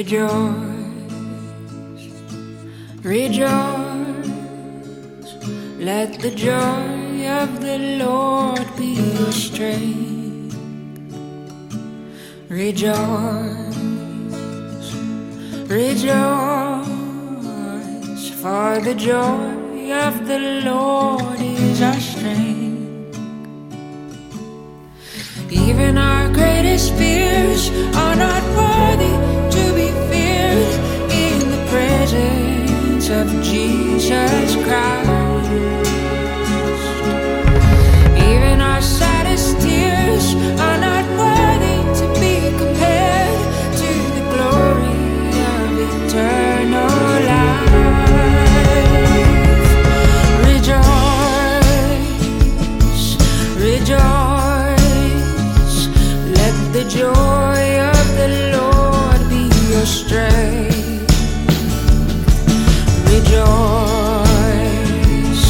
Rejoice, rejoice, let the joy of the Lord be your strength. Rejoice, rejoice, for the joy of the Lord is our strength. Even our greatest fears are not worthy to be feared in the presence of Jesus Christ. Even our saddest tears are not worthy to be compared to the glory of eternal life. Rejoice, rejoice, let the joy of the Lord be your strength. Rejoice,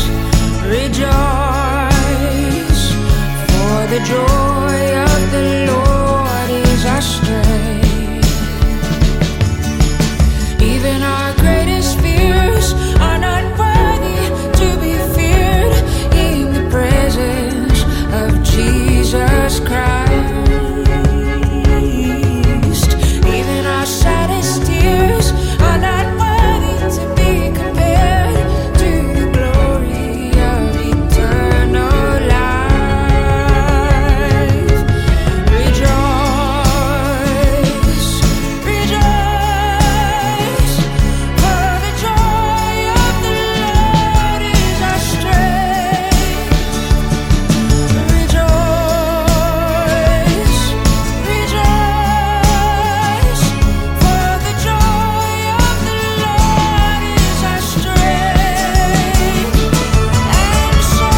rejoice, for the joy of the Lord is our strength. Even our greatest fears are not worthy to be feared in the presence of Jesus Christ. Even our saddest tears are not worthy to be compared to the glory of eternal life. Rejoice, rejoice, for the joy of the Lord is our strength. Rejoice, rejoice, for the joy of the Lord is our strength. And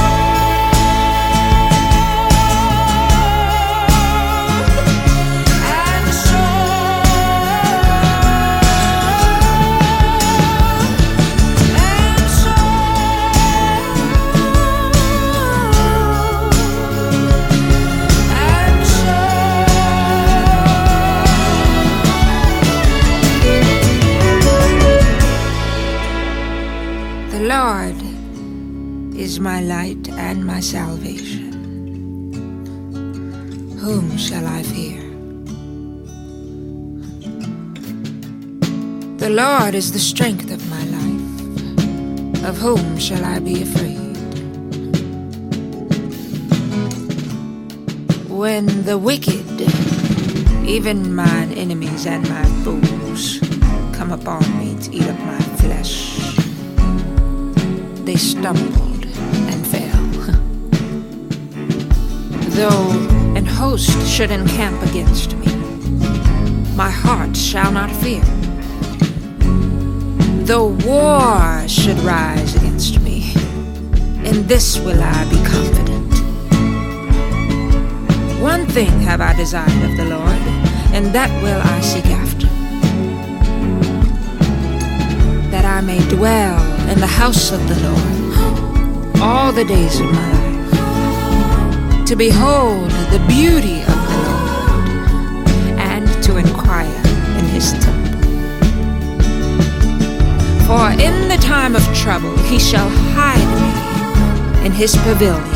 the Lord is my light and my salvation. Whom shall I fear? The Lord is the strength of my life. Of whom shall I be afraid? When the wicked, even mine enemies and my foes, come upon me to eat up my flesh, they stumbled and fell. Though an host should encamp against me, my heart shall not fear. Though war should rise against me, in this will I be confident. One thing have I desired of the Lord, and that will I seek after, that I may dwell in the house of the Lord all the days of my life, to behold the beauty of the Lord and to inquire in his temple. For in the time of trouble he shall hide me in his pavilion.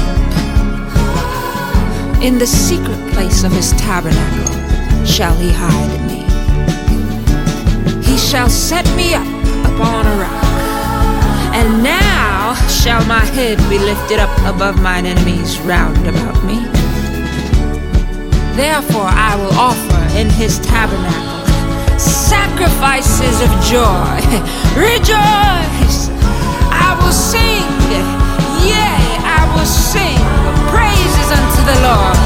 In the secret place of his tabernacle shall he hide me. He shall set me up upon a rock. And now shall my head be lifted up above mine enemies round about me. Therefore I will offer in his tabernacle sacrifices of joy. Rejoice! I will sing, yea, I will sing praises unto the Lord.